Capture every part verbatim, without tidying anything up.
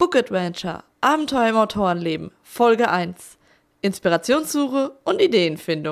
Book Adventure, Abenteuer im Autorenleben, Folge eins. Inspirationssuche und Ideenfindung.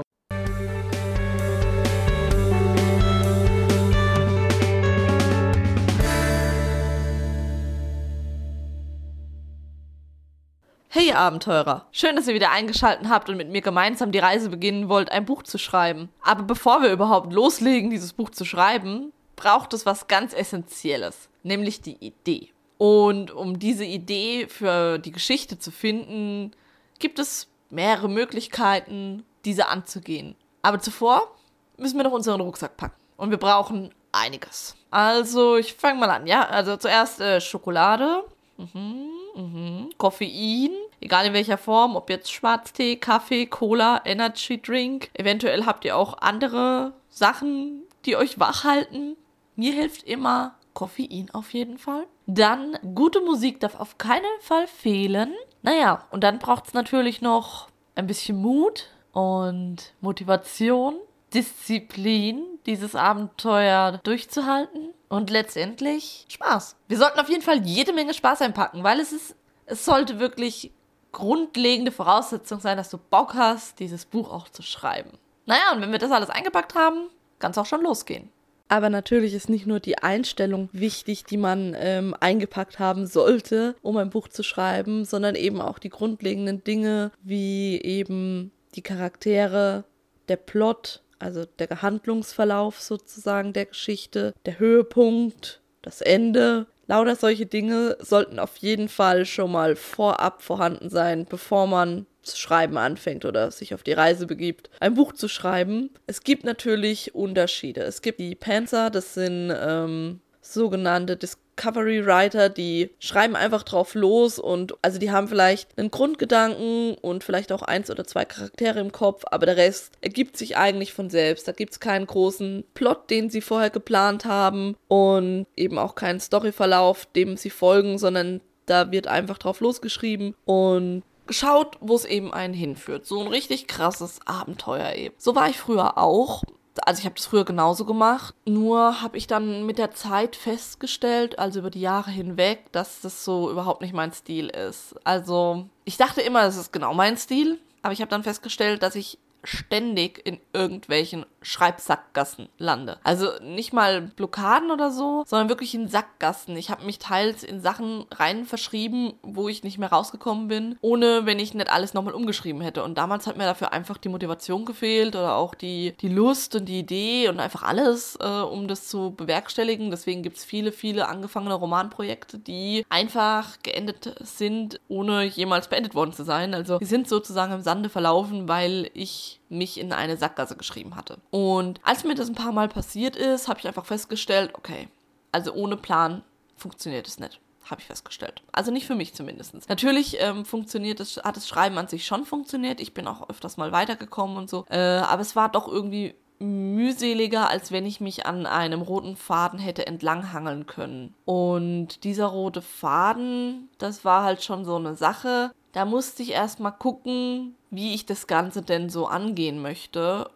Hey ihr Abenteurer, schön, dass ihr wieder eingeschaltet habt und mit mir gemeinsam die Reise beginnen wollt, ein Buch zu schreiben. Aber bevor wir überhaupt loslegen, dieses Buch zu schreiben, braucht es was ganz Essentielles, nämlich die Idee. Und um diese Idee für die Geschichte zu finden, gibt es mehrere Möglichkeiten, diese anzugehen. Aber zuvor müssen wir noch unseren Rucksack packen. Und wir brauchen einiges. Also, ich fange mal an, ja? Also zuerst äh, Schokolade, mhm, mhm, Koffein, egal in welcher Form, ob jetzt Schwarztee, Kaffee, Cola, Energy Drink. Eventuell habt ihr auch andere Sachen, die euch wach halten. Mir hilft immer Koffein auf jeden Fall. Dann, gute Musik darf auf keinen Fall fehlen. Naja, und dann braucht es natürlich noch ein bisschen Mut und Motivation, Disziplin, dieses Abenteuer durchzuhalten und letztendlich Spaß. Wir sollten auf jeden Fall jede Menge Spaß einpacken, weil es ist, es sollte wirklich grundlegende Voraussetzung sein, dass du Bock hast, dieses Buch auch zu schreiben. Naja, und wenn wir das alles eingepackt haben, kann es auch schon losgehen. Aber natürlich ist nicht nur die Einstellung wichtig, die man ähm, eingepackt haben sollte, um ein Buch zu schreiben, sondern eben auch die grundlegenden Dinge, wie eben die Charaktere, der Plot, also der Handlungsverlauf sozusagen der Geschichte, der Höhepunkt, das Ende. Lauter solche Dinge sollten auf jeden Fall schon mal vorab vorhanden sein, bevor man zu schreiben anfängt oder sich auf die Reise begibt, ein Buch zu schreiben. Es gibt natürlich Unterschiede. Es gibt die Pantser, das sind ähm, sogenannte Discovery Writer, die schreiben einfach drauf los und also die haben vielleicht einen Grundgedanken und vielleicht auch eins oder zwei Charaktere im Kopf, aber der Rest ergibt sich eigentlich von selbst. Da gibt es keinen großen Plot, den sie vorher geplant haben und eben auch keinen Storyverlauf, dem sie folgen, sondern da wird einfach drauf losgeschrieben und geschaut, wo es eben einen hinführt. So ein richtig krasses Abenteuer eben. So war ich früher auch. Also ich habe das früher genauso gemacht. Nur habe ich dann mit der Zeit festgestellt, also über die Jahre hinweg, dass das so überhaupt nicht mein Stil ist. Also ich dachte immer, das ist genau mein Stil. Aber ich habe dann festgestellt, dass ich ständig in irgendwelchen Schreibsackgassen lande. Also nicht mal Blockaden oder so, sondern wirklich in Sackgassen. Ich habe mich teils in Sachen rein verschrieben, wo ich nicht mehr rausgekommen bin, ohne wenn ich nicht alles nochmal umgeschrieben hätte. Und damals hat mir dafür einfach die Motivation gefehlt oder auch die, die Lust und die Idee und einfach alles, äh, um das zu bewerkstelligen. Deswegen gibt es viele, viele angefangene Romanprojekte, die einfach geendet sind, ohne jemals beendet worden zu sein. Also die sind sozusagen im Sande verlaufen, weil ich mich in eine Sackgasse geschrieben hatte. Und als mir das ein paar Mal passiert ist, habe ich einfach festgestellt, okay, also ohne Plan funktioniert es nicht. Habe ich festgestellt. Also nicht für mich zumindest. Natürlich ähm, funktioniert es, hat das Schreiben an sich schon funktioniert. Ich bin auch öfters mal weitergekommen und so. Äh, aber es war doch irgendwie mühseliger, als wenn ich mich an einem roten Faden hätte entlanghangeln können. Und dieser rote Faden, das war halt schon so eine Sache. Da musste ich erstmal gucken, wie ich das Ganze denn so angehen möchte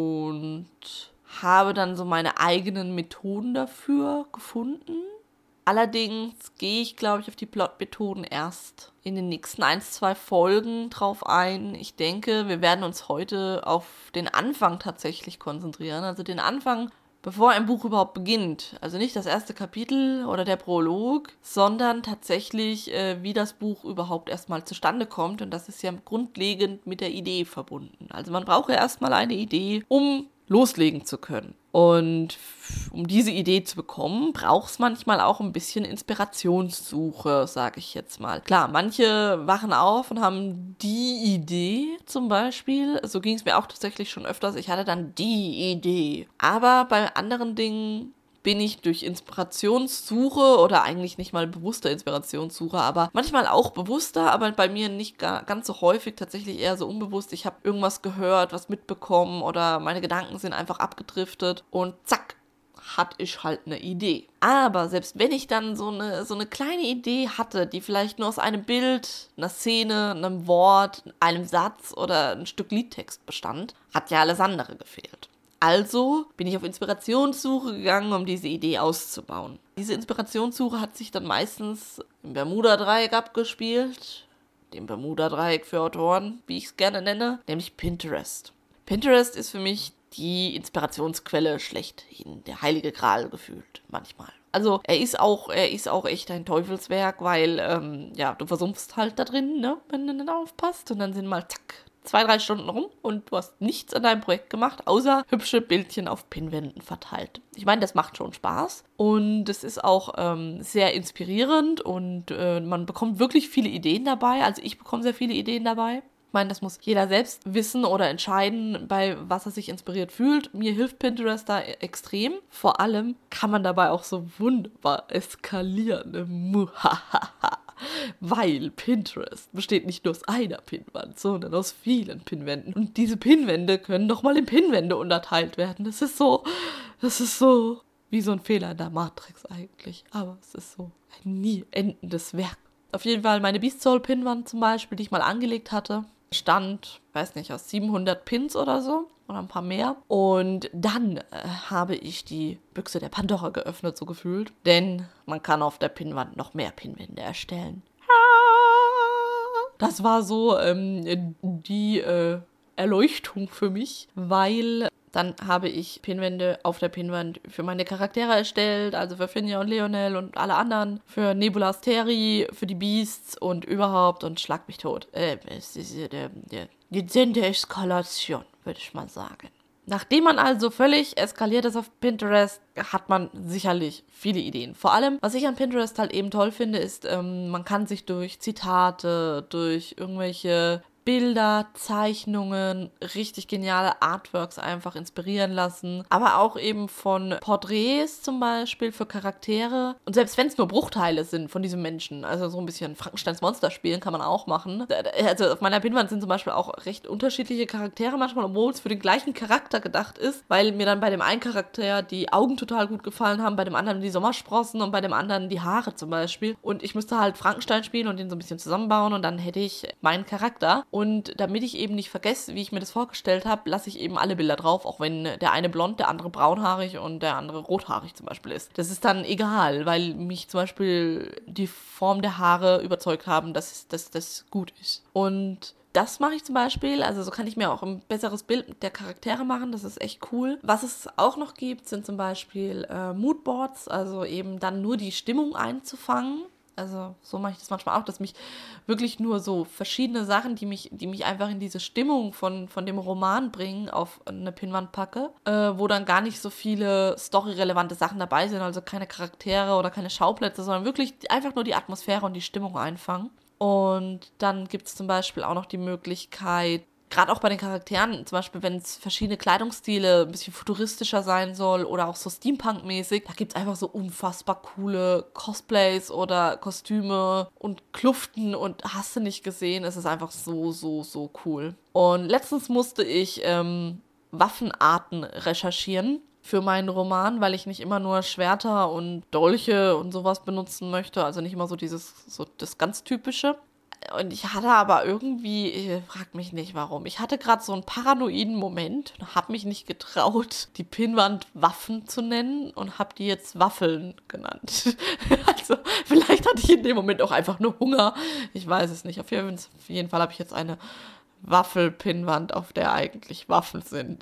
und habe dann so meine eigenen Methoden dafür gefunden. Allerdings gehe ich, glaube ich, auf die Plot-Methoden erst in den nächsten ein, zwei Folgen drauf ein. Ich denke, wir werden uns heute auf den Anfang tatsächlich konzentrieren, also den Anfang, bevor ein Buch überhaupt beginnt. Also nicht das erste Kapitel oder der Prolog, sondern tatsächlich, äh, wie das Buch überhaupt erstmal zustande kommt. Und das ist ja grundlegend mit der Idee verbunden. Also man braucht ja erstmal eine Idee, um loslegen zu können. Und um diese Idee zu bekommen, braucht es manchmal auch ein bisschen Inspirationssuche, sage ich jetzt mal. Klar, manche wachen auf und haben die Idee zum Beispiel. So ging es mir auch tatsächlich schon öfters. Ich hatte dann die Idee. Aber bei anderen Dingen bin ich durch Inspirationssuche oder eigentlich nicht mal bewusste Inspirationssuche, aber manchmal auch bewusster, aber bei mir nicht ga- ganz so häufig, tatsächlich eher so unbewusst. Ich habe irgendwas gehört, was mitbekommen oder meine Gedanken sind einfach abgedriftet und zack, hatte ich halt eine Idee. Aber selbst wenn ich dann so eine, so eine kleine Idee hatte, die vielleicht nur aus einem Bild, einer Szene, einem Wort, einem Satz oder ein Stück Liedtext bestand, hat ja alles andere gefehlt. Also bin ich auf Inspirationssuche gegangen, um diese Idee auszubauen. Diese Inspirationssuche hat sich dann meistens im Bermuda-Dreieck abgespielt, dem Bermuda-Dreieck für Autoren, wie ich es gerne nenne, nämlich Pinterest. Pinterest ist für mich die Inspirationsquelle schlechthin, der heilige Gral gefühlt manchmal. Also er ist auch, er ist auch echt ein Teufelswerk, weil ähm, ja, du versumpfst halt da drin, ne, wenn du nicht aufpasst und dann sind mal zack, zwei, drei Stunden rum und du hast nichts an deinem Projekt gemacht, außer hübsche Bildchen auf Pinnwänden verteilt. Ich meine, das macht schon Spaß und es ist auch ähm, sehr inspirierend und äh, man bekommt wirklich viele Ideen dabei. Also ich bekomme sehr viele Ideen dabei. Ich meine, das muss jeder selbst wissen oder entscheiden, bei was er sich inspiriert fühlt. Mir hilft Pinterest da extrem. Vor allem kann man dabei auch so wunderbar eskalieren. Weil Pinterest besteht nicht nur aus einer Pinnwand, sondern aus vielen Pinnwänden. Und diese Pinnwände können nochmal in Pinnwände unterteilt werden. Das ist so, das ist so wie so ein Fehler in der Matrix eigentlich. Aber es ist so ein nie endendes Werk. Auf jeden Fall meine Beast Soul Pinnwand zum Beispiel, die ich mal angelegt hatte, stand, weiß nicht, aus siebenhundert Pins oder so. Oder ein paar mehr. Und dann äh, habe ich die Büchse der Pandora geöffnet, so gefühlt. Denn man kann auf der Pinnwand noch mehr Pinnwände erstellen. Das war so ähm, die äh, Erleuchtung für mich, weil dann habe ich Pinnwände auf der Pinnwand für meine Charaktere erstellt, also für Finja und Leonel und alle anderen, für Nebula Asteri, für die Beasts und überhaupt und schlag mich tot. Äh, es ist äh, die dezente Eskalation, würde ich mal sagen. Nachdem man also völlig eskaliert ist auf Pinterest, hat man sicherlich viele Ideen. Vor allem, was ich an Pinterest halt eben toll finde, ist, ähm, man kann sich durch Zitate, durch irgendwelche Bilder, Zeichnungen, richtig geniale Artworks einfach inspirieren lassen. Aber auch eben von Porträts zum Beispiel für Charaktere. Und selbst wenn es nur Bruchteile sind von diesem Menschen, also so ein bisschen Frankensteins Monster spielen kann man auch machen. Also auf meiner Pinnwand sind zum Beispiel auch recht unterschiedliche Charaktere manchmal, obwohl es für den gleichen Charakter gedacht ist, weil mir dann bei dem einen Charakter die Augen total gut gefallen haben, bei dem anderen die Sommersprossen und bei dem anderen die Haare zum Beispiel. Und ich müsste halt Frankenstein spielen und den so ein bisschen zusammenbauen und dann hätte ich meinen Charakter. Und damit ich eben nicht vergesse, wie ich mir das vorgestellt habe, lasse ich eben alle Bilder drauf, auch wenn der eine blond, der andere braunhaarig und der andere rothaarig zum Beispiel ist. Das ist dann egal, weil mich zum Beispiel die Form der Haare überzeugt haben, dass das dass gut ist. Und das mache ich zum Beispiel, also so kann ich mir auch ein besseres Bild der Charaktere machen, das ist echt cool. Was es auch noch gibt, sind zum Beispiel äh, Moodboards, also eben dann nur die Stimmung einzufangen. Also so mache ich das manchmal auch, dass mich wirklich nur so verschiedene Sachen, die mich, die mich einfach in diese Stimmung von, von dem Roman bringen, auf eine Pinnwand packe, äh, wo dann gar nicht so viele storyrelevante Sachen dabei sind, also keine Charaktere oder keine Schauplätze, sondern wirklich einfach nur die Atmosphäre und die Stimmung einfangen. Und dann gibt es zum Beispiel auch noch die Möglichkeit, gerade auch bei den Charakteren, zum Beispiel, wenn es verschiedene Kleidungsstile ein bisschen futuristischer sein soll oder auch so Steampunk-mäßig, da gibt es einfach so unfassbar coole Cosplays oder Kostüme und Kluften und hast du nicht gesehen, es ist einfach so, so, so cool. Und letztens musste ich ähm, Waffenarten recherchieren für meinen Roman, weil ich nicht immer nur Schwerter und Dolche und sowas benutzen möchte, also nicht immer so dieses, so das ganz Typische. Und ich hatte aber irgendwie, ich frag mich nicht warum, ich hatte gerade so einen paranoiden Moment und habe mich nicht getraut, die Pinnwand Waffen zu nennen und habe die jetzt Waffeln genannt. Also vielleicht hatte ich in dem Moment auch einfach nur Hunger, ich weiß es nicht. Auf jeden Fall habe ich jetzt eine Waffelpinnwand, auf der eigentlich Waffen sind.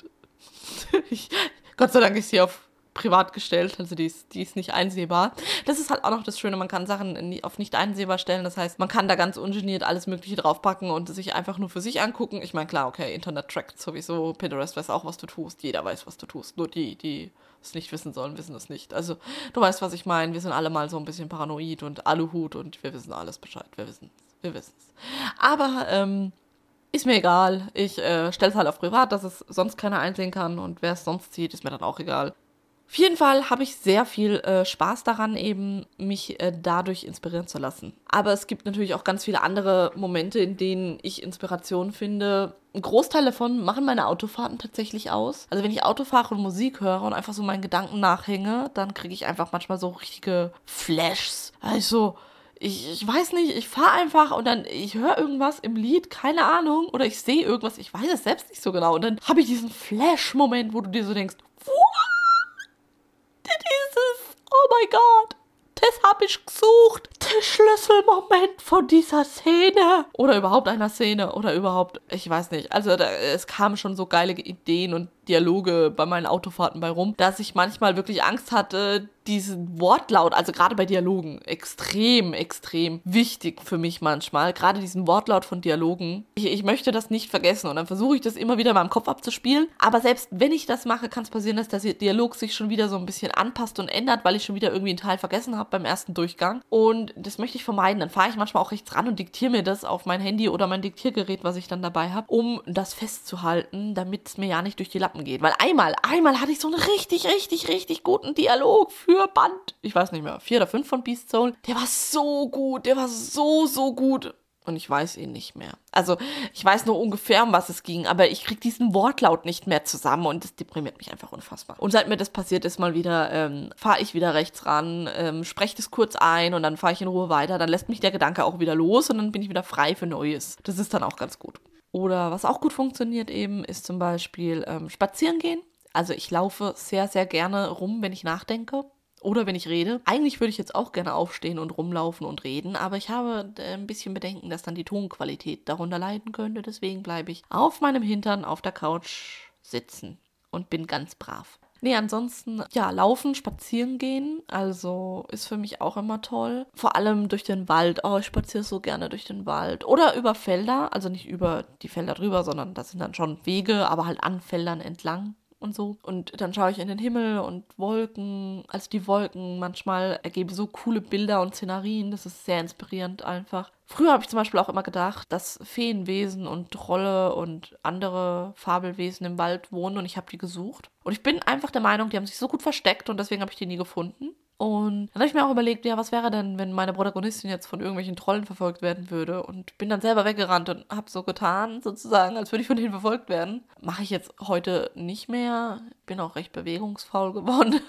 Ich, Gott sei Dank ist sie auf privat gestellt, also die ist, die ist nicht einsehbar. Das ist halt auch noch das Schöne, man kann Sachen auf nicht einsehbar stellen, das heißt, man kann da ganz ungeniert alles Mögliche draufpacken und sich einfach nur für sich angucken. Ich meine, klar, okay, Internet trackt sowieso, Pinterest weiß auch, was du tust, jeder weiß, was du tust, nur die, die es nicht wissen sollen, wissen es nicht. Also, du weißt, was ich meine, wir sind alle mal so ein bisschen paranoid und Aluhut und wir wissen alles Bescheid, wir wissen es, wir wissen es. Aber, ähm, ist mir egal, ich äh, stelle es halt auf privat, dass es sonst keiner einsehen kann und wer es sonst sieht, ist mir dann auch egal. Auf jeden Fall habe ich sehr viel äh, Spaß daran, eben mich äh, dadurch inspirieren zu lassen. Aber es gibt natürlich auch ganz viele andere Momente, in denen ich Inspiration finde. Ein Großteil davon machen meine Autofahrten tatsächlich aus. Also wenn ich Auto fahre und Musik höre und einfach so meinen Gedanken nachhänge, dann kriege ich einfach manchmal so richtige Flashs. Also ich, ich weiß nicht, ich fahre einfach und dann, ich höre irgendwas im Lied, keine Ahnung, oder ich sehe irgendwas, ich weiß es selbst nicht so genau. Und dann habe ich diesen Flash-Moment, wo du dir so denkst, dieses, oh mein Gott, das habe ich gesucht. Der Schlüsselmoment von dieser Szene. Oder überhaupt einer Szene. Oder überhaupt, ich weiß nicht. Also da, es kamen schon so geile Ideen und Dialoge bei meinen Autofahrten bei rum, dass ich manchmal wirklich Angst hatte, diesen Wortlaut, also gerade bei Dialogen, extrem, extrem wichtig für mich manchmal, gerade diesen Wortlaut von Dialogen. Ich, ich möchte das nicht vergessen und dann versuche ich das immer wieder in meinem Kopf abzuspielen, aber selbst wenn ich das mache, kann es passieren, dass der Dialog sich schon wieder so ein bisschen anpasst und ändert, weil ich schon wieder irgendwie einen Teil vergessen habe beim ersten Durchgang und das möchte ich vermeiden. Dann fahre ich manchmal auch rechts ran und diktiere mir das auf mein Handy oder mein Diktiergerät, was ich dann dabei habe, um das festzuhalten, damit es mir ja nicht durch die Lappen geht. Weil einmal, einmal hatte ich so einen richtig, richtig, richtig guten Dialog für Band, ich weiß nicht mehr, vier oder fünf von Beast Soul. Der war so gut, der war so, so gut. Und ich weiß ihn nicht mehr. Also ich weiß nur ungefähr, um was es ging, aber ich kriege diesen Wortlaut nicht mehr zusammen und das deprimiert mich einfach unfassbar. Und seit mir das passiert ist, mal wieder, ähm, fahre ich wieder rechts ran, ähm, spreche das kurz ein und dann fahre ich in Ruhe weiter. Dann lässt mich der Gedanke auch wieder los und dann bin ich wieder frei für Neues. Das ist dann auch ganz gut. Oder was auch gut funktioniert eben, ist zum Beispiel ähm, spazieren gehen. Also ich laufe sehr, sehr gerne rum, wenn ich nachdenke. Oder wenn ich rede. Eigentlich würde ich jetzt auch gerne aufstehen und rumlaufen und reden, aber ich habe äh, ein bisschen Bedenken, dass dann die Tonqualität darunter leiden könnte. Deswegen bleibe ich auf meinem Hintern auf der Couch sitzen und bin ganz brav. Nee, ansonsten, ja, laufen, spazieren gehen, also ist für mich auch immer toll. Vor allem durch den Wald. Oh, ich spaziere so gerne durch den Wald. Oder über Felder, also nicht über die Felder drüber, sondern das sind dann schon Wege, aber halt an Feldern entlang. Und so. Und dann schaue ich in den Himmel und Wolken, also die Wolken manchmal ergeben so coole Bilder und Szenarien, das ist sehr inspirierend einfach. Früher habe ich zum Beispiel auch immer gedacht, dass Feenwesen und Trolle und andere Fabelwesen im Wald wohnen und ich habe die gesucht. Und ich bin einfach der Meinung, die haben sich so gut versteckt und deswegen habe ich die nie gefunden. Und dann habe ich mir auch überlegt, ja, was wäre denn, wenn meine Protagonistin jetzt von irgendwelchen Trollen verfolgt werden würde und bin dann selber weggerannt und habe so getan, sozusagen, als würde ich von denen verfolgt werden. Mache ich jetzt heute nicht mehr. Bin auch recht bewegungsfaul geworden.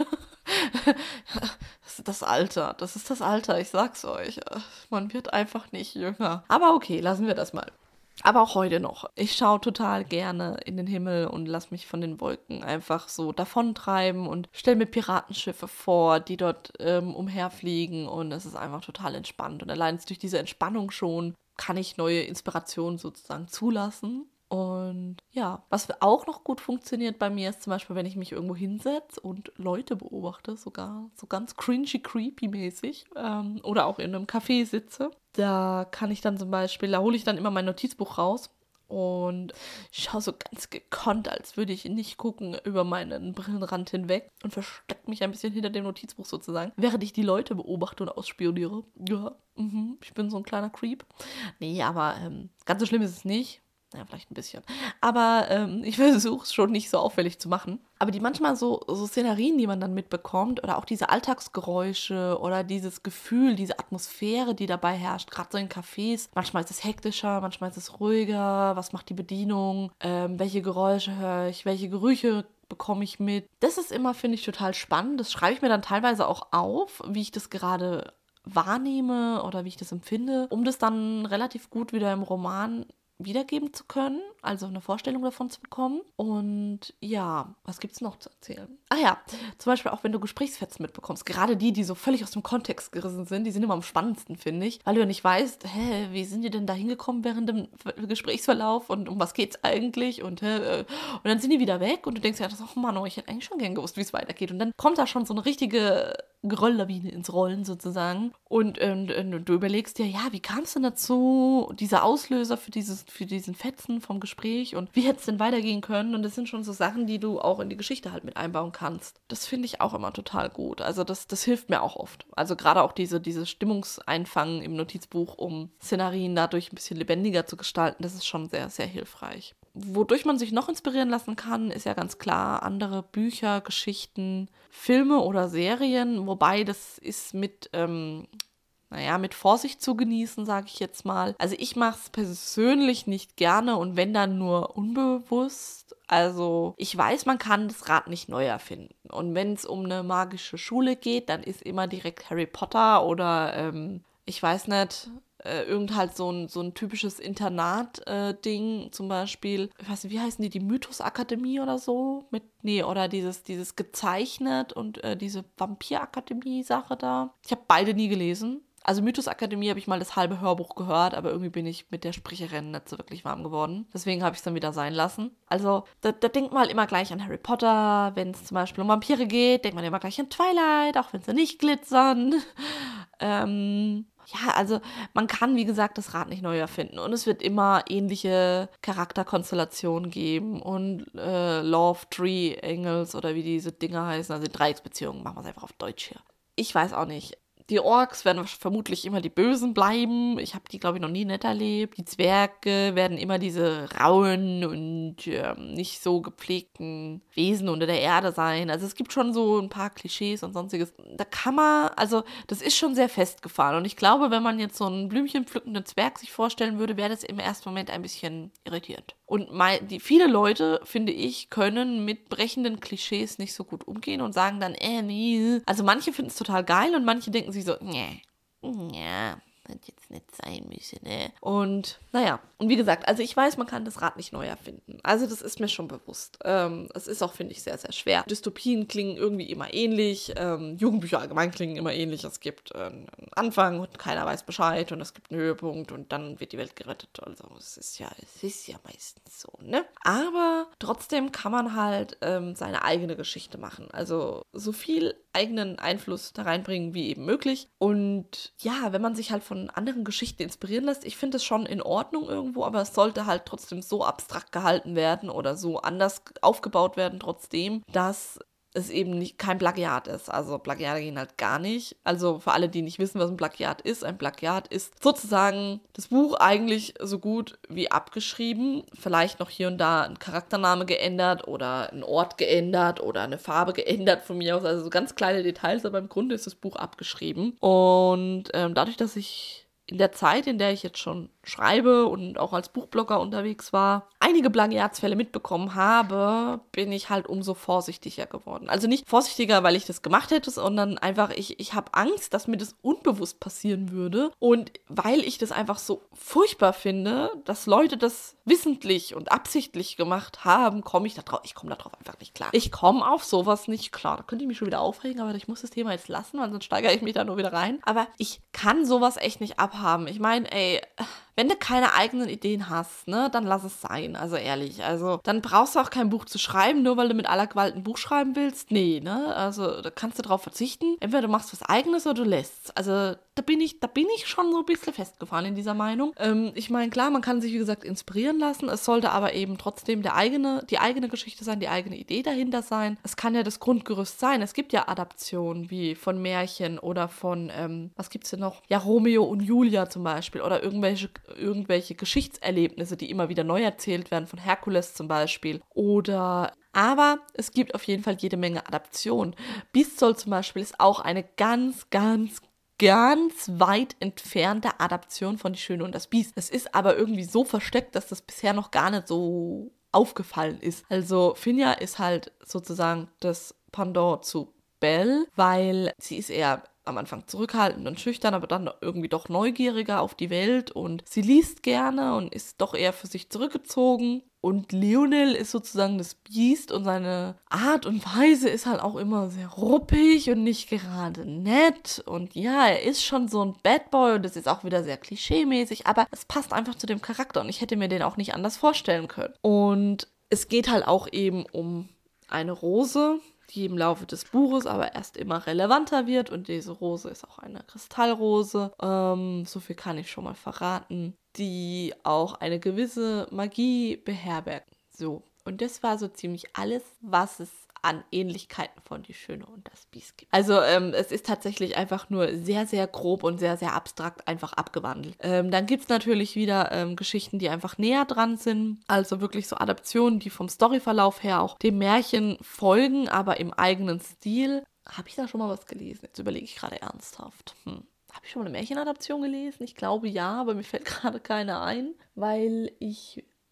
Das ist das Alter, das ist das Alter, ich sag's euch. Man wird einfach nicht jünger. Aber okay, lassen wir das mal. Aber auch heute noch. Ich schaue total gerne in den Himmel und lasse mich von den Wolken einfach so davontreiben und stelle mir Piratenschiffe vor, die dort ähm, umherfliegen und es ist einfach total entspannt. Und allein durch diese Entspannung schon kann ich neue Inspirationen sozusagen zulassen. Und ja, was auch noch gut funktioniert bei mir ist zum Beispiel, wenn ich mich irgendwo hinsetze und Leute beobachte, sogar so ganz cringy, creepy mäßig ähm, oder auch in einem Café sitze. Da kann ich dann zum Beispiel, da hole ich dann immer mein Notizbuch raus und schaue so ganz gekonnt, als würde ich nicht gucken, über meinen Brillenrand hinweg und verstecke mich ein bisschen hinter dem Notizbuch sozusagen, während ich die Leute beobachte und ausspioniere. Ja, mhm, ich bin so ein kleiner Creep. Nee, aber ähm, ganz so schlimm ist es nicht. Ja, vielleicht ein bisschen. Aber ähm, ich versuche es schon nicht so auffällig zu machen. Aber die manchmal so, so Szenarien, die man dann mitbekommt oder auch diese Alltagsgeräusche oder dieses Gefühl, diese Atmosphäre, die dabei herrscht, gerade so in Cafés. Manchmal ist es hektischer, manchmal ist es ruhiger. Was macht die Bedienung? Ähm, welche Geräusche höre ich? Welche Gerüche bekomme ich mit? Das ist immer, finde ich, total spannend. Das schreibe ich mir dann teilweise auch auf, wie ich das gerade wahrnehme oder wie ich das empfinde, um das dann relativ gut wieder im Roman wiedergeben zu können, also eine Vorstellung davon zu bekommen. Und ja, was gibt's noch zu erzählen? Ah ja, zum Beispiel auch, wenn du Gesprächsfetzen mitbekommst, gerade die, die so völlig aus dem Kontext gerissen sind, die sind immer am spannendsten, finde ich, weil du ja nicht weißt, hä, wie sind die denn da hingekommen während dem Gesprächsverlauf und um was geht's eigentlich und hä, und dann sind die wieder weg und du denkst ja, oh Mann, oh, ich hätte eigentlich schon gern gewusst, wie es weitergeht. Und dann kommt da schon so eine richtige Gerölllawine ins Rollen sozusagen und, und, und du überlegst dir, ja, wie kam es denn dazu, dieser Auslöser für dieses für diesen Fetzen vom Gespräch und wie hätte es denn weitergehen können? Und das sind schon so Sachen, die du auch in die Geschichte halt mit einbauen kannst. Das finde ich auch immer total gut. Also das, das hilft mir auch oft. Also gerade auch diese, diese Stimmungseinfangen im Notizbuch, um Szenarien dadurch ein bisschen lebendiger zu gestalten, das ist schon sehr, sehr hilfreich. Wodurch man sich noch inspirieren lassen kann, ist ja ganz klar andere Bücher, Geschichten, Filme oder Serien, wobei das ist mit ähm, naja, mit Vorsicht zu genießen, sage ich jetzt mal. Also ich mache es persönlich nicht gerne und wenn dann nur unbewusst. Also ich weiß, man kann das Rad nicht neu erfinden. Und wenn es um eine magische Schule geht, dann ist immer direkt Harry Potter oder ähm, ich weiß nicht, äh, irgend halt so ein, so ein typisches Internat-Ding, äh, zum Beispiel, ich weiß nicht, wie heißen die, die Mythos-Akademie oder so? Mit, nee, oder dieses, dieses gezeichnet und äh, diese Vampir-Akademie-Sache da. Ich habe beide nie gelesen. Also Mythos-Akademie habe ich mal das halbe Hörbuch gehört, aber irgendwie bin ich mit der Sprecherin nicht so wirklich warm geworden. Deswegen habe ich es dann wieder sein lassen. Also da, da denkt man halt immer gleich an Harry Potter. Wenn es zum Beispiel um Vampire geht, denkt man immer gleich an Twilight, auch wenn sie nicht glitzern. ähm... Ja, also man kann, wie gesagt, das Rad nicht neu erfinden und es wird immer ähnliche Charakterkonstellationen geben und äh, Love Triangles oder wie diese Dinger heißen, also Dreiecksbeziehungen, machen wir es einfach auf Deutsch hier. Ich weiß auch nicht. Die Orks werden vermutlich immer die Bösen bleiben. Ich habe die, glaube ich, noch nie nett erlebt. Die Zwerge werden immer diese rauen und ähm, nicht so gepflegten Wesen unter der Erde sein. Also es gibt schon so ein paar Klischees und sonstiges. Da kann man, also das ist schon sehr festgefahren. Und ich glaube, wenn man jetzt so einen blümchenpflückenden Zwerg sich vorstellen würde, wäre das im ersten Moment ein bisschen irritierend. Und mein, die, viele Leute, finde ich, können mit brechenden Klischees nicht so gut umgehen und sagen dann, äh, nee. Also manche finden es total geil und manche denken sich so, nee, ja, hätte jetzt nicht sein müssen, ne? Und naja, und wie gesagt, also ich weiß, man kann das Rad nicht neu erfinden. Also das ist mir schon bewusst. Ähm, es ist auch, finde ich, sehr, sehr schwer. Dystopien klingen irgendwie immer ähnlich. Ähm, Jugendbücher allgemein klingen immer ähnlich. Es gibt äh, einen Anfang und keiner weiß Bescheid und es gibt einen Höhepunkt und dann wird die Welt gerettet. Also es ist ja, es ist ja meistens so, ne? Aber trotzdem kann man halt ähm, seine eigene Geschichte machen. Also so viel eigenen Einfluss da reinbringen wie eben möglich. Und ja, wenn man sich halt von anderen Geschichten inspirieren lässt, ich finde es schon in Ordnung irgendwo, aber es sollte halt trotzdem so abstrakt gehalten werden oder so anders aufgebaut werden trotzdem, dass es eben nicht, kein Plagiat ist. Also Plagiate gehen halt gar nicht. Also für alle, die nicht wissen, was ein Plagiat ist, ein Plagiat ist sozusagen das Buch eigentlich so gut wie abgeschrieben. Vielleicht noch hier und da ein Charaktername geändert oder ein Ort geändert oder eine Farbe geändert von mir aus. Also so ganz kleine Details, aber im Grunde ist das Buch abgeschrieben. Und ähm, dadurch, dass ich in der Zeit, in der ich jetzt schon schreibe und auch als Buchblogger unterwegs war, einige Plagiatsfälle mitbekommen habe, bin ich halt umso vorsichtiger geworden. Also nicht vorsichtiger, weil ich das gemacht hätte, sondern einfach, ich, ich habe Angst, dass mir das unbewusst passieren würde. Und weil ich das einfach so furchtbar finde, dass Leute das wissentlich und absichtlich gemacht haben, komme ich da drauf, ich komme da drauf einfach nicht klar. Ich komme auf sowas nicht klar. Da könnte ich mich schon wieder aufregen, aber ich muss das Thema jetzt lassen, weil sonst steigere ich mich da nur wieder rein. Aber ich kann sowas echt nicht abhaben. Ich meine, ey, wenn du keine eigenen Ideen hast, ne, dann lass es sein, also ehrlich. Also, dann brauchst du auch kein Buch zu schreiben, nur weil du mit aller Gewalt ein Buch schreiben willst. Nee, ne, also, da kannst du drauf verzichten. Entweder du machst was Eigenes oder du lässt's. Also, da bin ich, da bin ich schon so ein bisschen festgefahren in dieser Meinung. Ähm, ich meine, klar, man kann sich, wie gesagt, inspirieren lassen. Es sollte aber eben trotzdem der eigene, die eigene Geschichte sein, die eigene Idee dahinter sein. Es kann ja das Grundgerüst sein. Es gibt ja Adaptionen wie von Märchen oder von, ähm, was gibt's denn noch? Ja, Romeo und Julia zum Beispiel oder irgendwelche irgendwelche Geschichtserlebnisse, die immer wieder neu erzählt werden, von Herkules zum Beispiel. Oder, aber es gibt auf jeden Fall jede Menge Adaptionen. Beast Soul zum Beispiel ist auch eine ganz, ganz, ganz weit entfernte Adaption von Die Schöne und das Biest. Es ist aber irgendwie so versteckt, dass das bisher noch gar nicht so aufgefallen ist. Also Finja ist halt sozusagen das Pendant zu Belle, weil sie ist eher am Anfang zurückhaltend und schüchtern, aber dann irgendwie doch neugieriger auf die Welt und sie liest gerne und ist doch eher für sich zurückgezogen. Und Lionel ist sozusagen das Biest und seine Art und Weise ist halt auch immer sehr ruppig und nicht gerade nett. Und ja, er ist schon so ein Bad Boy und das ist auch wieder sehr klischeemäßig, aber es passt einfach zu dem Charakter und ich hätte mir den auch nicht anders vorstellen können. Und es geht halt auch eben um eine Rose, die im Laufe des Buches aber erst immer relevanter wird und diese Rose ist auch eine Kristallrose, ähm, so viel kann ich schon mal verraten, die auch eine gewisse Magie beherbergt. So, und das war so ziemlich alles, was es an Ähnlichkeiten von Die Schöne und das Biest gibt. Also ähm, es ist tatsächlich einfach nur sehr, sehr grob und sehr, sehr abstrakt einfach abgewandelt. Ähm, dann gibt es natürlich wieder ähm, Geschichten, die einfach näher dran sind. Also wirklich so Adaptionen, die vom Storyverlauf her auch dem Märchen folgen, aber im eigenen Stil. Habe ich da schon mal was gelesen? Jetzt überlege ich gerade ernsthaft. Hm. Habe ich schon mal eine Märchenadaption gelesen? Ich glaube ja, aber mir fällt gerade keine ein, weil ich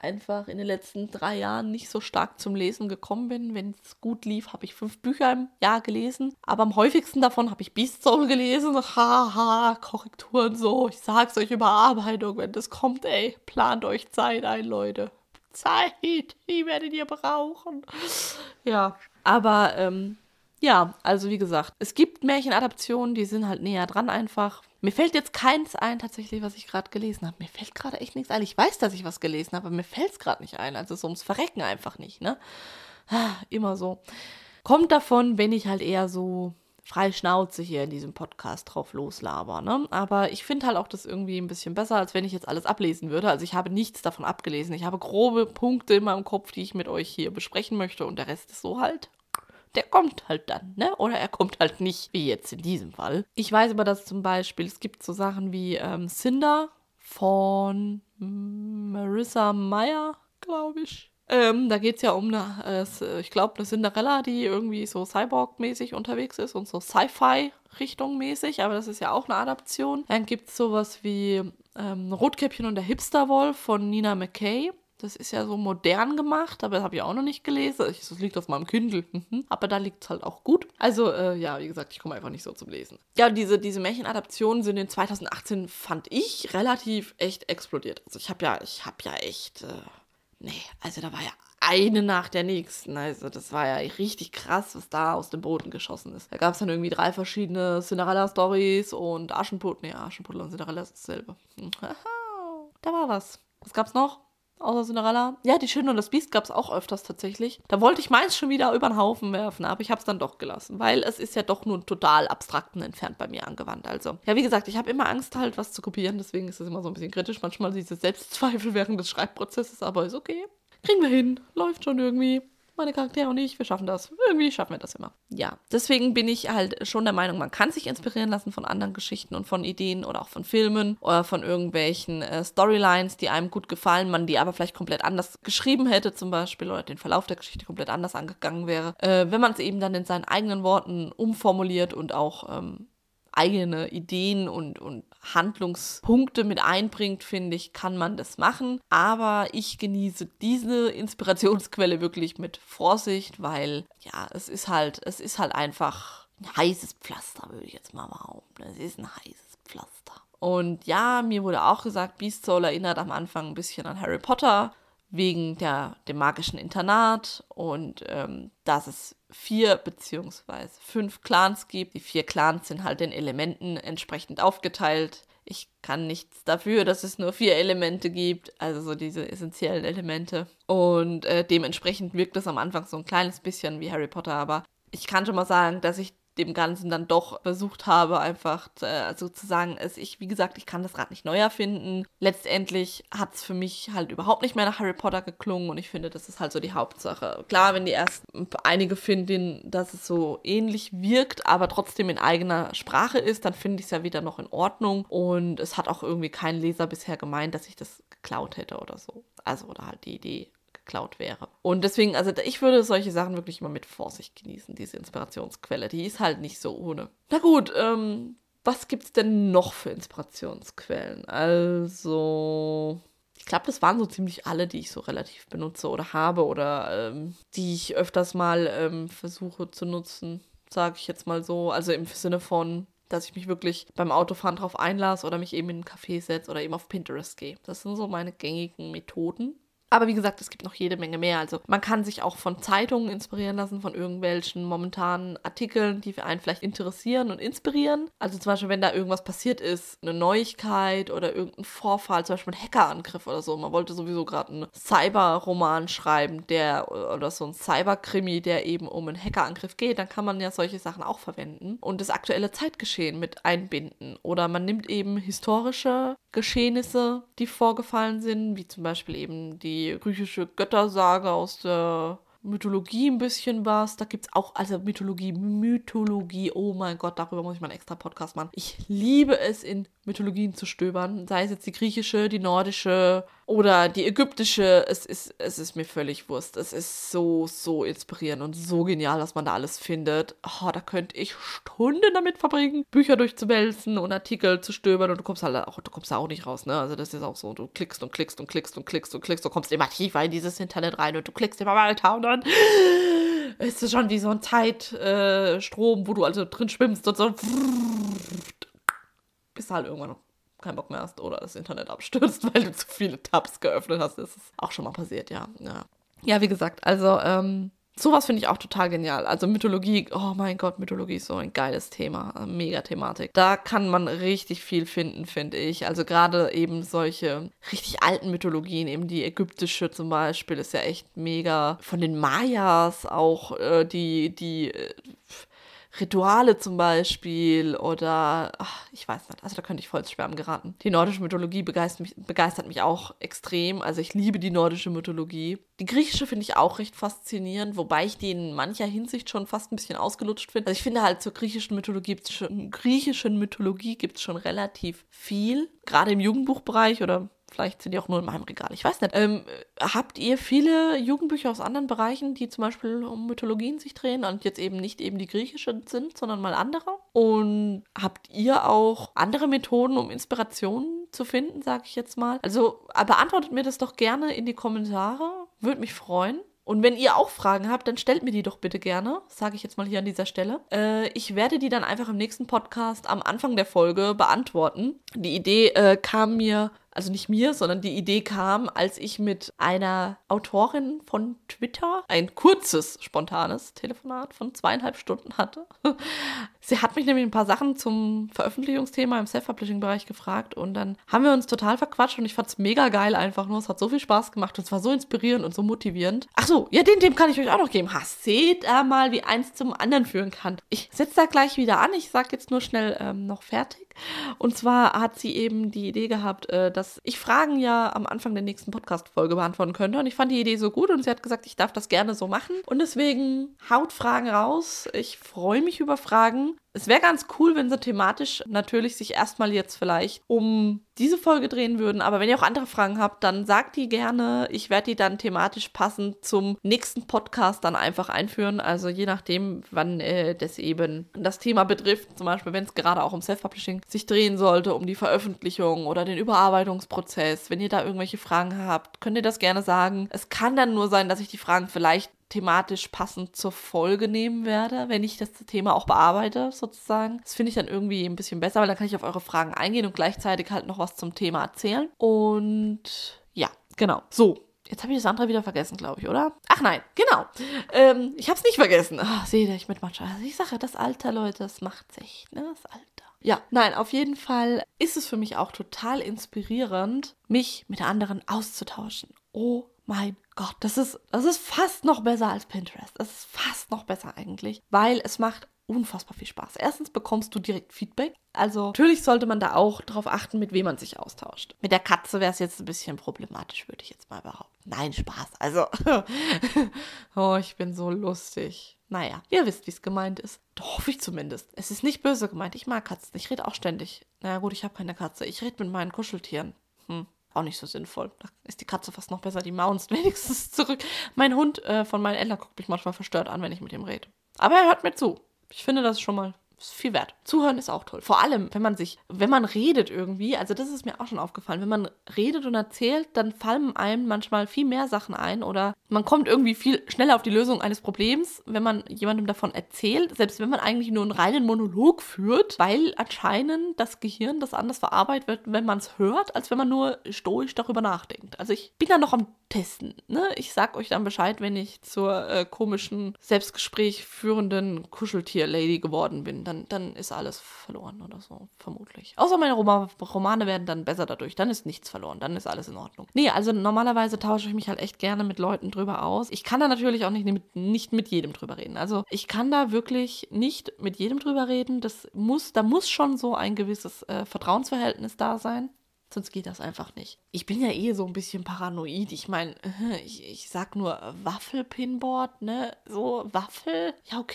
einfach in den letzten drei Jahren nicht so stark zum Lesen gekommen bin. Wenn es gut lief, habe ich fünf Bücher im Jahr gelesen. Aber am häufigsten davon habe ich Beast Soul gelesen. Haha, Korrekturen so. Ich sag's euch, Überarbeitung, wenn das kommt, ey. Plant euch Zeit ein, Leute. Zeit, die werdet ihr brauchen. Ja, aber ähm, ja, also wie gesagt, es gibt Märchenadaptionen, die sind halt näher dran einfach. Mir fällt jetzt keins ein, tatsächlich, was ich gerade gelesen habe. Mir fällt gerade echt nichts ein. Ich weiß, dass ich was gelesen habe, aber mir fällt es gerade nicht ein. Also so ums Verrecken einfach nicht, ne? Immer so. Kommt davon, wenn ich halt eher so frei Schnauze hier in diesem Podcast drauf loslaber, ne? Aber ich finde halt auch das irgendwie ein bisschen besser, als wenn ich jetzt alles ablesen würde. Also ich habe nichts davon abgelesen. Ich habe grobe Punkte in meinem Kopf, die ich mit euch hier besprechen möchte und der Rest ist so halt. Der kommt halt dann, ne? Oder er kommt halt nicht, wie jetzt in diesem Fall. Ich weiß aber, dass zum Beispiel, es gibt so Sachen wie ähm, Cinder von Marissa Meyer, glaube ich. Ähm, da geht es ja um eine, äh, ich glaube, eine Cinderella, die irgendwie so Cyborg-mäßig unterwegs ist und so Sci-Fi-Richtung mäßig, aber das ist ja auch eine Adaption. Dann gibt es sowas wie ähm, Rotkäppchen und der Hipsterwolf von Nina McKay. Das ist ja so modern gemacht, aber das habe ich auch noch nicht gelesen. Das liegt auf meinem Kindle. Aber da liegt es halt auch gut. Also, äh, ja, wie gesagt, ich komme einfach nicht so zum Lesen. Ja, diese, diese Märchenadaptionen sind in zwanzig achtzehn, fand ich, relativ echt explodiert. Also ich habe ja, ich habe ja echt, äh, nee, also da war ja eine nach der nächsten. Also das war ja richtig krass, was da aus dem Boden geschossen ist. Da gab es dann irgendwie drei verschiedene Cinderella-Stories und Aschenputtel. Nee, Aschenputtel und Cinderella ist dasselbe. Da war was. Was gab's noch? Außer Cinderella. Ja, die Schöne und das Biest gab es auch öfters tatsächlich. Da wollte ich meins schon wieder über den Haufen werfen, aber ich habe es dann doch gelassen, weil es ist ja doch nur total abstrakt und entfernt bei mir angewandt. Also, ja, wie gesagt, ich habe immer Angst halt, was zu kopieren, deswegen ist es immer so ein bisschen kritisch. Manchmal diese Selbstzweifel während des Schreibprozesses, aber ist okay. Kriegen wir hin. Läuft schon irgendwie. Meine Charaktere und ich, wir schaffen das. Irgendwie schaffen wir das immer. Ja, deswegen bin ich halt schon der Meinung, man kann sich inspirieren lassen von anderen Geschichten und von Ideen oder auch von Filmen oder von irgendwelchen äh, Storylines, die einem gut gefallen, man die aber vielleicht komplett anders geschrieben hätte zum Beispiel oder den Verlauf der Geschichte komplett anders angegangen wäre. Äh, wenn man es eben dann in seinen eigenen Worten umformuliert und auch ähm, eigene Ideen und, und Handlungspunkte mit einbringt, finde ich, kann man das machen. Aber ich genieße diese Inspirationsquelle wirklich mit Vorsicht, weil, ja, es ist halt, es ist halt einfach ein heißes Pflaster, würde ich jetzt mal behaupten. Es ist ein heißes Pflaster. Und ja, mir wurde auch gesagt, Beast Soul erinnert am Anfang ein bisschen an Harry Potter, wegen der, dem magischen Internat und ähm, dass es vier beziehungsweise fünf Clans gibt. Die vier Clans sind halt den Elementen entsprechend aufgeteilt. Ich kann nichts dafür, dass es nur vier Elemente gibt, also so diese essentiellen Elemente. Und äh, dementsprechend wirkt es am Anfang so ein kleines bisschen wie Harry Potter, aber ich kann schon mal sagen, dass ich dem Ganzen dann doch versucht habe, einfach äh, also zu sagen, es, ich, wie gesagt, ich kann das Rad nicht neu erfinden. Letztendlich hat es für mich halt überhaupt nicht mehr nach Harry Potter geklungen und ich finde, das ist halt so die Hauptsache. Klar, wenn die erst einige finden, dass es so ähnlich wirkt, aber trotzdem in eigener Sprache ist, dann finde ich es ja wieder noch in Ordnung und es hat auch irgendwie kein Leser bisher gemeint, dass ich das geklaut hätte oder so. Also, oder halt die Idee geklaut wäre. Und deswegen, also ich würde solche Sachen wirklich immer mit Vorsicht genießen, diese Inspirationsquelle. Die ist halt nicht so ohne. Na gut, ähm, was gibt's denn noch für Inspirationsquellen? Also, ich glaube, das waren so ziemlich alle, die ich so relativ benutze oder habe oder ähm, die ich öfters mal ähm, versuche zu nutzen, sage ich jetzt mal so. Also im Sinne von, dass ich mich wirklich beim Autofahren drauf einlasse oder mich eben in ein Café setze oder eben auf Pinterest gehe. Das sind so meine gängigen Methoden. Aber wie gesagt, es gibt noch jede Menge mehr. Also man kann sich auch von Zeitungen inspirieren lassen, von irgendwelchen momentanen Artikeln, die für einen vielleicht interessieren und inspirieren. Also zum Beispiel, wenn da irgendwas passiert ist, eine Neuigkeit oder irgendein Vorfall, zum Beispiel ein Hackerangriff oder so. Man wollte sowieso gerade einen Cyberroman schreiben, der oder so ein Cyberkrimi, der eben um einen Hackerangriff geht. Dann kann man ja solche Sachen auch verwenden und das aktuelle Zeitgeschehen mit einbinden. Oder man nimmt eben historische Geschehnisse, die vorgefallen sind, wie zum Beispiel eben die griechische Göttersage aus der Mythologie ein bisschen was. Da gibt es auch, also Mythologie, Mythologie, oh mein Gott, darüber muss ich mal einen extra Podcast machen. Ich liebe es, in Mythologien zu stöbern, sei es jetzt die griechische, die nordische, Oder die ägyptische, es ist, es ist mir völlig Wurst. Es ist so, so inspirierend und so genial, was man da alles findet. Oh, da könnte ich Stunden damit verbringen, Bücher durchzuwälzen und Artikel zu stöbern und du kommst halt auch, du kommst da auch nicht raus, ne? Also das ist auch so, du klickst und klickst und klickst und klickst und klickst, du kommst immer tiefer in dieses Internet rein und du klickst immer weiter und dann ist es schon wie so ein Zeitstrom, äh, wo du also drin schwimmst und so bis halt irgendwann keinen Bock mehr hast oder das Internet abstürzt, weil du zu viele Tabs geöffnet hast. Das ist auch schon mal passiert, ja. Ja, ja wie gesagt, also ähm, sowas finde ich auch total genial. Also Mythologie, oh mein Gott, Mythologie ist so ein geiles Thema, mega Thematik. Da kann man richtig viel finden, finde ich. Also gerade eben solche richtig alten Mythologien, eben die ägyptische zum Beispiel, ist ja echt mega. Von den Mayas auch äh, die, die äh, Rituale zum Beispiel oder, ach, ich weiß nicht, also da könnte ich voll ins Schwärmen geraten. Die nordische Mythologie begeistert mich, begeistert mich auch extrem, also ich liebe die nordische Mythologie. Die griechische finde ich auch recht faszinierend, wobei ich die in mancher Hinsicht schon fast ein bisschen ausgelutscht finde. Also ich finde halt zur griechischen Mythologie gibt's schon, griechischen Mythologie gibt es schon relativ viel, gerade im Jugendbuchbereich oder vielleicht sind die auch nur in meinem Regal, ich weiß nicht. Ähm, habt ihr viele Jugendbücher aus anderen Bereichen, die zum Beispiel um Mythologien sich drehen und jetzt eben nicht eben die griechische sind, sondern mal andere? Und habt ihr auch andere Methoden, um Inspirationen zu finden, sage ich jetzt mal? Also beantwortet mir das doch gerne in die Kommentare, würde mich freuen. Und wenn ihr auch Fragen habt, dann stellt mir die doch bitte gerne, sage ich jetzt mal hier an dieser Stelle. Äh, ich werde die dann einfach im nächsten Podcast am Anfang der Folge beantworten. Die Idee äh, kam mir, also nicht mir, sondern die Idee kam, als ich mit einer Autorin von Twitter ein kurzes, spontanes Telefonat von zweieinhalb Stunden hatte. Sie hat mich nämlich ein paar Sachen zum Veröffentlichungsthema im Self-Publishing-Bereich gefragt und dann haben wir uns total verquatscht und ich fand es mega geil einfach nur. Es hat so viel Spaß gemacht und es war so inspirierend und so motivierend. Ach so, ja, den, dem kann ich euch auch noch geben. Ha, seht ihr mal, wie eins zum anderen führen kann. Ich setze da gleich wieder an. Ich sage jetzt nur schnell ähm, noch fertig. Und zwar hat sie eben die Idee gehabt, äh, dass ich Fragen ja am Anfang der nächsten Podcast-Folge beantworten könnte. Und ich fand die Idee so gut und sie hat gesagt, ich darf das gerne so machen. Und deswegen haut Fragen raus. Ich freue mich über Fragen. Es wäre ganz cool, wenn sie thematisch natürlich sich erstmal jetzt vielleicht um diese Folge drehen würden. Aber wenn ihr auch andere Fragen habt, dann sagt die gerne. Ich werde die dann thematisch passend zum nächsten Podcast dann einfach einführen. Also je nachdem, wann äh, das eben das Thema betrifft. Zum Beispiel, wenn es gerade auch um Self-Publishing sich drehen sollte, um die Veröffentlichung oder den Überarbeitungsprozess. Wenn ihr da irgendwelche Fragen habt, könnt ihr das gerne sagen. Es kann dann nur sein, dass ich die Fragen vielleicht thematisch passend zur Folge nehmen werde, wenn ich das Thema auch bearbeite, sozusagen. Das finde ich dann irgendwie ein bisschen besser, weil dann kann ich auf eure Fragen eingehen und gleichzeitig halt noch was zum Thema erzählen. Und ja, genau. So, jetzt habe ich das andere wieder vergessen, glaube ich, oder? Ach nein, genau. Ähm, ich habe es nicht vergessen. Ach, seht ihr, ich mit manchmal. Also ich sage, das Alter, Leute, das macht's echt, ne? Das Alter. Ja, nein, auf jeden Fall ist es für mich auch total inspirierend, mich mit anderen auszutauschen. Oh mein Gott, das ist, das ist fast noch besser als Pinterest. Das ist fast noch besser eigentlich, weil es macht unfassbar viel Spaß. Erstens bekommst du direkt Feedback. Also natürlich sollte man da auch darauf achten, mit wem man sich austauscht. Mit der Katze wäre es jetzt ein bisschen problematisch, würde ich jetzt mal behaupten. Nein, Spaß. Also, oh, ich bin so lustig. Naja, ihr wisst, wie es gemeint ist. Doch, hoffe ich zumindest. Es ist nicht böse gemeint. Ich mag Katzen. Ich rede auch ständig. Na naja, gut, ich habe keine Katze. Ich rede mit meinen Kuscheltieren. Hm. Auch nicht so sinnvoll. Da ist die Katze fast noch besser, die maunzt wenigstens zurück. Mein Hund äh, von meinen Eltern guckt mich manchmal verstört an, wenn ich mit ihm rede. Aber er hört mir zu. Ich finde, das ist schon mal ist viel wert. Zuhören ist auch toll. Vor allem, wenn man sich, wenn man redet irgendwie, also das ist mir auch schon aufgefallen, wenn man redet und erzählt, dann fallen einem manchmal viel mehr Sachen ein oder man kommt irgendwie viel schneller auf die Lösung eines Problems, wenn man jemandem davon erzählt, selbst wenn man eigentlich nur einen reinen Monolog führt, weil anscheinend das Gehirn das anders verarbeitet wird, wenn man es hört, als wenn man nur stoisch darüber nachdenkt. Also ich bin da noch am Testen, ne? Ich sag euch dann Bescheid, wenn ich zur äh, komischen, Selbstgespräch führenden Kuscheltier-Lady geworden bin. Dann, dann ist alles verloren oder so, vermutlich. Außer meine Roma- Romane werden dann besser dadurch. Dann ist nichts verloren, dann ist alles in Ordnung. Nee, also normalerweise tausche ich mich halt echt gerne mit Leuten drüber aus. Ich kann da natürlich auch nicht mit, nicht mit jedem drüber reden. Also ich kann da wirklich nicht mit jedem drüber reden. Das muss, da muss schon so ein gewisses äh, Vertrauensverhältnis da sein. Sonst geht das einfach nicht. Ich bin ja eh so ein bisschen paranoid. Ich meine, ich, ich sag nur Waffel-Pinboard, ne? So, Waffel? Ja, okay.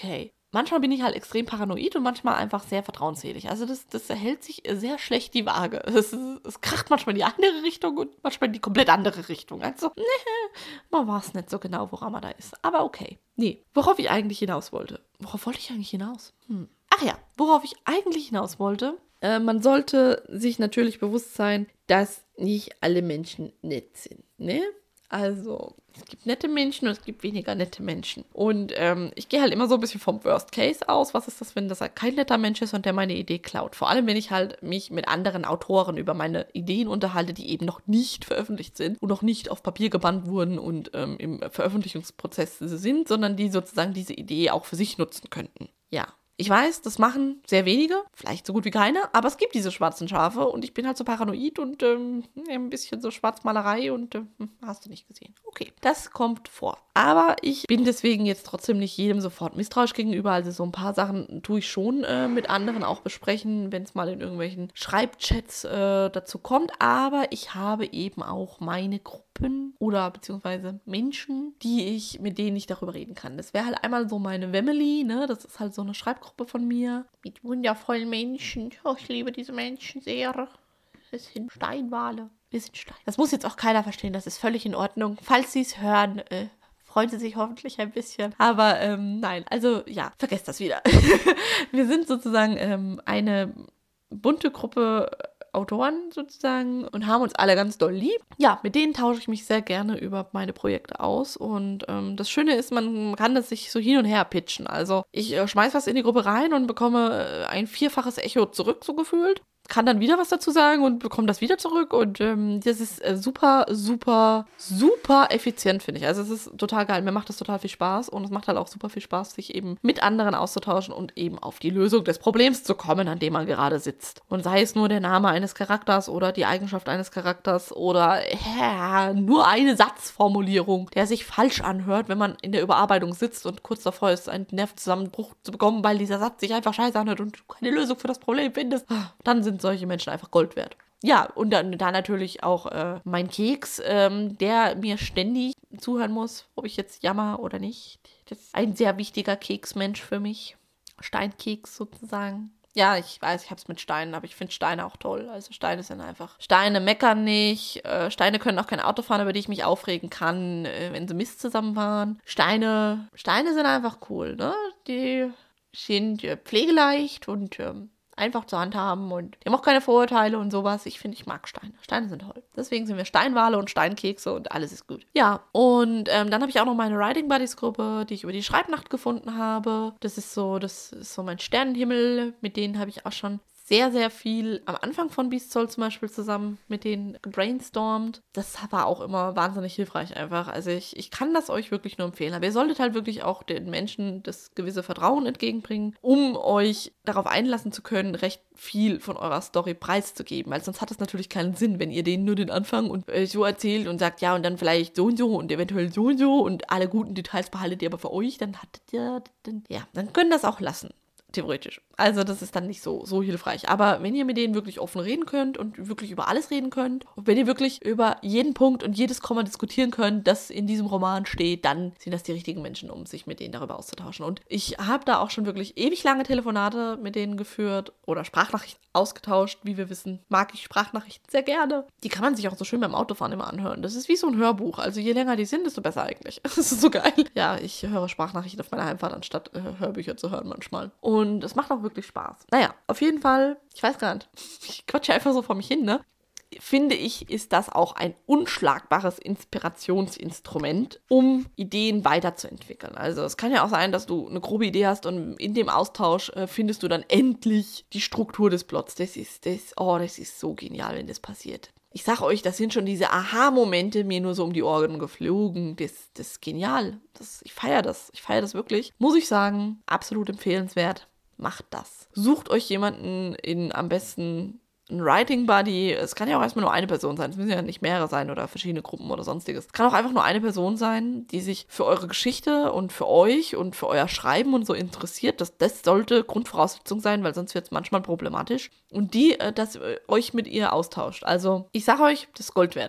manchmal bin ich halt extrem paranoid und manchmal einfach sehr vertrauensselig. Also das, das erhält sich sehr schlecht die Waage. Es, es kracht manchmal in die eine Richtung und manchmal in die komplett andere Richtung. Also, ne, man weiß nicht so genau, woran man da ist. Aber okay. Nee, worauf ich eigentlich hinaus wollte. Worauf wollte ich eigentlich hinaus? Hm. Ach ja, worauf ich eigentlich hinaus wollte. Äh, man sollte sich natürlich bewusst sein, dass nicht alle Menschen nett sind, ne? Also, es gibt nette Menschen und es gibt weniger nette Menschen. Und ähm, ich gehe halt immer so ein bisschen vom Worst Case aus. Was ist das, wenn das halt kein netter Mensch ist und der meine Idee klaut? Vor allem, wenn ich halt mich mit anderen Autoren über meine Ideen unterhalte, die eben noch nicht veröffentlicht sind und noch nicht auf Papier gebannt wurden und ähm, im Veröffentlichungsprozess sind, sondern die sozusagen diese Idee auch für sich nutzen könnten. Ja. Ich weiß, das machen sehr wenige, vielleicht so gut wie keine, aber es gibt diese schwarzen Schafe und ich bin halt so paranoid und ähm, ein bisschen so Schwarzmalerei und äh, hast du nicht gesehen. Okay, das kommt vor. Aber ich bin deswegen jetzt trotzdem nicht jedem sofort misstrauisch gegenüber. Also so ein paar Sachen tue ich schon äh, mit anderen auch besprechen, wenn es mal in irgendwelchen Schreibchats äh, dazu kommt. Aber ich habe eben auch meine Gruppen oder beziehungsweise Menschen, die ich, mit denen ich darüber reden kann. Das wäre halt einmal so meine Family, ne? Das ist halt so eine Schreibgruppe von mir mit wundervollen Menschen. Oh, ich liebe diese Menschen sehr. Das sind Steinwale. Wir sind Stein. Das muss jetzt auch keiner verstehen. Das ist völlig in Ordnung. Falls Sie es hören, äh, freuen Sie sich hoffentlich ein bisschen. Aber ähm, nein, also ja, vergesst das wieder. Wir sind sozusagen ähm, eine bunte Gruppe Autoren sozusagen und haben uns alle ganz doll lieb. Ja, mit denen tausche ich mich sehr gerne über meine Projekte aus und ähm, das Schöne ist, man kann das sich so hin und her pitchen. Also ich äh, schmeiß was in die Gruppe rein und bekomme äh, ein vierfaches Echo zurück, so gefühlt. Kann dann wieder was dazu sagen und bekomme das wieder zurück und ähm, das ist äh, super, super, super effizient, finde ich. Also es ist total geil, mir macht das total viel Spaß und es macht halt auch super viel Spaß, sich eben mit anderen auszutauschen und eben auf die Lösung des Problems zu kommen, an dem man gerade sitzt. Und sei es nur der Name eines Charakters oder die Eigenschaft eines Charakters oder ja, nur eine Satzformulierung, der sich falsch anhört, wenn man in der Überarbeitung sitzt und kurz davor ist, einen Nervenzusammenbruch zu bekommen, weil dieser Satz sich einfach scheiße anhört und du keine Lösung für das Problem findest. Dann sind solche Menschen einfach Gold wert. Ja, und dann da natürlich auch äh, mein Keks, ähm, der mir ständig zuhören muss, ob ich jetzt jammer oder nicht. Das ist ein sehr wichtiger Keksmensch für mich. Steinkeks sozusagen. Ja, ich weiß, ich hab's mit Steinen, aber ich finde Steine auch toll. Also Steine sind einfach... Steine meckern nicht. Äh, Steine können auch kein Auto fahren, über die ich mich aufregen kann, äh, wenn sie Mist zusammen fahren. Steine, Steine sind einfach cool, ne? Die sind äh, pflegeleicht und... Ähm, einfach zur Hand haben und die haben auch keine Vorurteile und sowas. Ich finde, ich mag Steine. Steine sind toll. Deswegen sind wir Steinwale und Steinkekse und alles ist gut. Ja, und ähm, dann habe ich auch noch meine Writing Buddies Gruppe, die ich über die Schreibnacht gefunden habe. Das ist so, das ist so mein Sternenhimmel. Mit denen habe ich auch schon sehr, sehr viel am Anfang von Beast Soul zum Beispiel zusammen mit denen gebrainstormt. Das war auch immer wahnsinnig hilfreich einfach. Also ich, ich kann das euch wirklich nur empfehlen. Aber ihr solltet halt wirklich auch den Menschen das gewisse Vertrauen entgegenbringen, um euch darauf einlassen zu können, recht viel von eurer Story preiszugeben. Weil sonst hat es natürlich keinen Sinn, wenn ihr denen nur den Anfang und äh, so erzählt und sagt, ja, und dann vielleicht so und so und eventuell so und so und alle guten Details behaltet ihr aber für euch, dann hattet ihr, dann, ja, dann könnt ihr das auch lassen. Theoretisch. Also das ist dann nicht so, so hilfreich. Aber wenn ihr mit denen wirklich offen reden könnt und wirklich über alles reden könnt und wenn ihr wirklich über jeden Punkt und jedes Komma diskutieren könnt, das in diesem Roman steht, dann sind das die richtigen Menschen, um sich mit denen darüber auszutauschen. Und ich habe da auch schon wirklich ewig lange Telefonate mit denen geführt oder Sprachnachrichten ausgetauscht. Wie wir wissen, mag ich Sprachnachrichten sehr gerne. Die kann man sich auch so schön beim Autofahren immer anhören. Das ist wie so ein Hörbuch. Also je länger die sind, desto besser eigentlich. Das ist so geil. Ja, ich höre Sprachnachrichten auf meiner Heimfahrt, anstatt äh, Hörbücher zu hören manchmal. Und es macht auch wirklich Spaß. Naja, auf jeden Fall, ich weiß gar nicht, ich quatsche einfach so vor mich hin, ne? Finde ich, ist das auch ein unschlagbares Inspirationsinstrument, um Ideen weiterzuentwickeln. Also es kann ja auch sein, dass du eine grobe Idee hast und in dem Austausch äh, findest du dann endlich die Struktur des Plots. Das ist, das, oh, das ist so genial, wenn das passiert. Ich sag euch, das sind schon diese Aha-Momente mir nur so um die Ohren geflogen. Das, das ist genial. Das, ich feiere das. Ich feiere das wirklich. Muss ich sagen, absolut empfehlenswert. Macht das. Sucht euch jemanden in am besten ein Writing Buddy. Es kann ja auch erstmal nur eine Person sein. Es müssen ja nicht mehrere sein oder verschiedene Gruppen oder sonstiges. Es kann auch einfach nur eine Person sein, die sich für eure Geschichte und für euch und für euer Schreiben und so interessiert. Das, das sollte Grundvoraussetzung sein, weil sonst wird es manchmal problematisch. Und die, dass ihr euch mit ihr austauscht. Also ich sage euch, das ist Gold wert.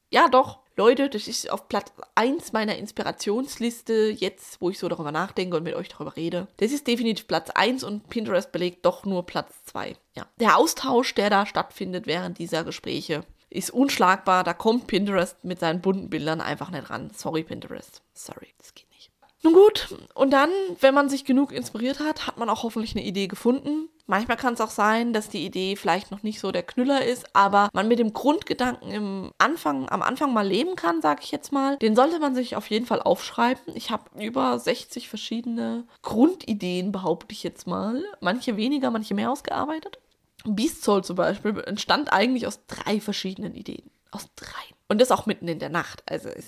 Ja, doch. Leute, das ist auf Platz eins meiner Inspirationsliste, jetzt, wo ich so darüber nachdenke und mit euch darüber rede. Das ist definitiv Platz eins und Pinterest belegt doch nur Platz zwei. Ja. Der Austausch, der da stattfindet während dieser Gespräche, ist unschlagbar. Da kommt Pinterest mit seinen bunten Bildern einfach nicht ran. Sorry, Pinterest. Sorry, das geht nicht. Nun gut, und dann, wenn man sich genug inspiriert hat, hat man auch hoffentlich eine Idee gefunden. Manchmal kann es auch sein, dass die Idee vielleicht noch nicht so der Knüller ist, aber man mit dem Grundgedanken im Anfang, am Anfang mal leben kann, sage ich jetzt mal. Den sollte man sich auf jeden Fall aufschreiben. Ich habe über sechzig verschiedene Grundideen, behaupte ich jetzt mal. Manche weniger, manche mehr ausgearbeitet. Beast Soul zum Beispiel entstand eigentlich aus drei verschiedenen Ideen. Aus drei. Und das auch mitten in der Nacht. Also es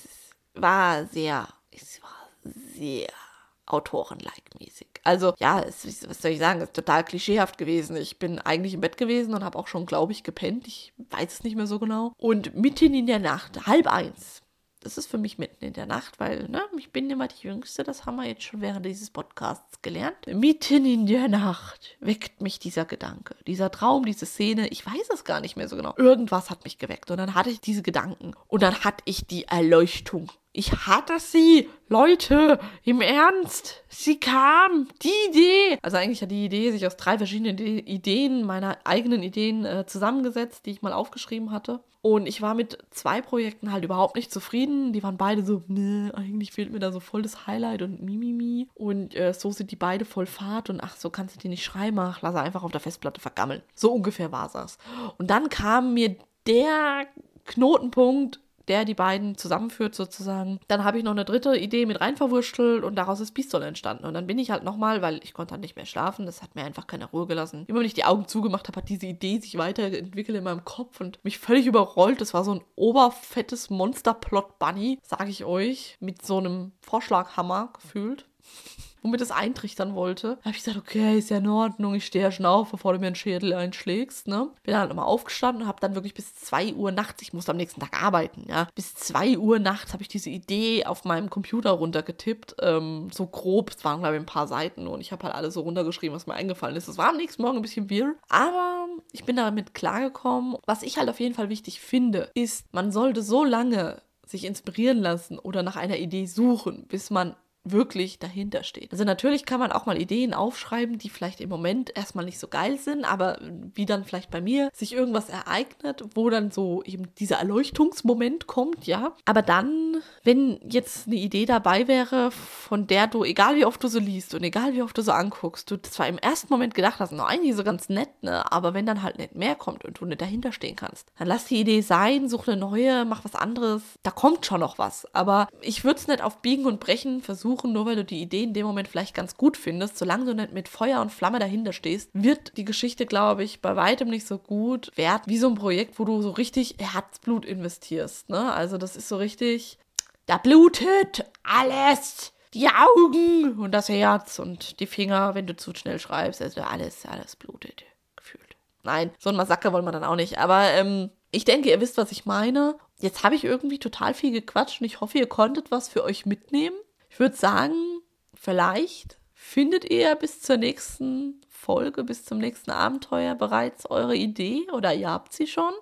war sehr, es war sehr Autoren-like mäßig. Also ja, es, was soll ich sagen, es ist total klischeehaft gewesen. Ich bin eigentlich im Bett gewesen und habe auch schon, glaube ich, gepennt. Ich weiß es nicht mehr so genau. Und mitten in der Nacht, halb eins, das ist für mich mitten in der Nacht, weil ne, ich bin immer die Jüngste, das haben wir jetzt schon während dieses Podcasts gelernt. Mitten in der Nacht weckt mich dieser Gedanke, dieser Traum, diese Szene, ich weiß es gar nicht mehr so genau. Irgendwas hat mich geweckt und dann hatte ich diese Gedanken und dann hatte ich die Erleuchtung. Ich hatte sie, Leute, im Ernst, sie kam, die Idee. Also eigentlich hat die Idee sich aus drei verschiedenen Ideen, meiner eigenen Ideen äh, zusammengesetzt, die ich mal aufgeschrieben hatte. Und ich war mit zwei Projekten halt überhaupt nicht zufrieden. Die waren beide so, ne, eigentlich fehlt mir da so voll das Highlight und Mimimi. Und äh, so sind die beide voll Fahrt und ach, so kannst du die nicht schreiben, ach, lass er einfach auf der Festplatte vergammeln. So ungefähr war es. Und dann kam mir der Knotenpunkt, der die beiden zusammenführt sozusagen. Dann habe ich noch eine dritte Idee mit rein verwurstelt und daraus ist Beast Soul entstanden. Und dann bin ich halt nochmal, weil ich konnte halt nicht mehr schlafen, das hat mir einfach keine Ruhe gelassen. Immer wenn ich die Augen zugemacht habe, hat diese Idee sich weiterentwickelt in meinem Kopf und mich völlig überrollt. Das war so ein oberfettes Monster-Plot-Bunny, sage ich euch, mit so einem Vorschlaghammer gefühlt. Womit es eintrichtern wollte. Da habe ich gesagt, okay, ist ja in Ordnung, ich stehe ja schon auf, bevor du mir einen Schädel einschlägst, ne? Bin dann halt nochmal aufgestanden und habe dann wirklich bis zwei Uhr nachts, ich musste am nächsten Tag arbeiten, ja, bis zwei Uhr nachts habe ich diese Idee auf meinem Computer runtergetippt, ähm, so grob, es waren glaube ich ein paar Seiten und ich habe halt alles so runtergeschrieben, was mir eingefallen ist. Es war am nächsten Morgen ein bisschen weird, aber ich bin damit klargekommen. Was ich halt auf jeden Fall wichtig finde, ist, man sollte so lange sich inspirieren lassen oder nach einer Idee suchen, bis man wirklich dahinter steht. Also natürlich kann man auch mal Ideen aufschreiben, die vielleicht im Moment erstmal nicht so geil sind, aber wie dann vielleicht bei mir sich irgendwas ereignet, wo dann so eben dieser Erleuchtungsmoment kommt, ja. Aber dann, wenn jetzt eine Idee dabei wäre, von der du, egal wie oft du so liest und egal wie oft du so anguckst, du zwar im ersten Moment gedacht hast, no, eigentlich so ganz nett, ne, aber wenn dann halt nicht mehr kommt und du nicht dahinter stehen kannst, dann lass die Idee sein, such eine neue, mach was anderes, da kommt schon noch was. Aber ich würde es nicht auf Biegen und Brechen versuchen, nur weil du die Idee in dem Moment vielleicht ganz gut findest, solange du nicht mit Feuer und Flamme dahinter stehst, wird die Geschichte, glaube ich, bei weitem nicht so gut wert wie so ein Projekt, wo du so richtig Herzblut investierst, ne? Also das ist so richtig, da blutet alles, die Augen und das Herz und die Finger, wenn du zu schnell schreibst, also alles, alles blutet, gefühlt. Nein, so ein Massaker wollen wir dann auch nicht, aber ähm, ich denke, ihr wisst, was ich meine. Jetzt habe ich irgendwie total viel gequatscht und ich hoffe, ihr konntet was für euch mitnehmen. Ich würde sagen, vielleicht findet ihr bis zur nächsten Folge, bis zum nächsten Abenteuer bereits eure Idee oder ihr habt sie schon.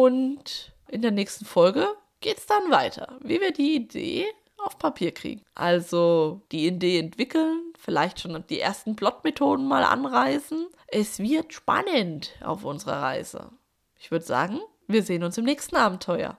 Und in der nächsten Folge geht es dann weiter, wie wir die Idee auf Papier kriegen. Also die Idee entwickeln, vielleicht schon die ersten Plotmethoden mal anreißen. Es wird spannend auf unserer Reise. Ich würde sagen, wir sehen uns im nächsten Abenteuer.